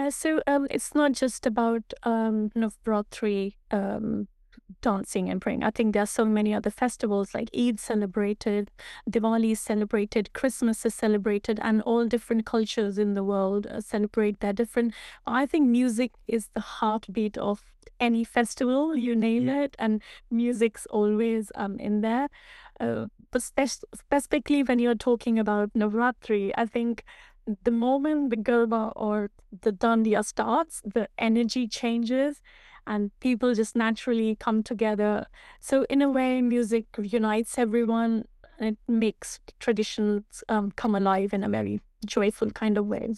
It's not just about Navratri dancing and praying. I think there are so many other festivals like Eid celebrated, Diwali is celebrated, Christmas is celebrated, and all different cultures in the world celebrate their different. I think music is the heartbeat of any festival, you name it, and music's always in there. Specifically when you're talking about Navratri, I think the moment the Garba or the Dandiya starts, the energy changes and people just naturally come together. So, in a way, music unites everyone and it makes traditions come alive in a very joyful kind of way.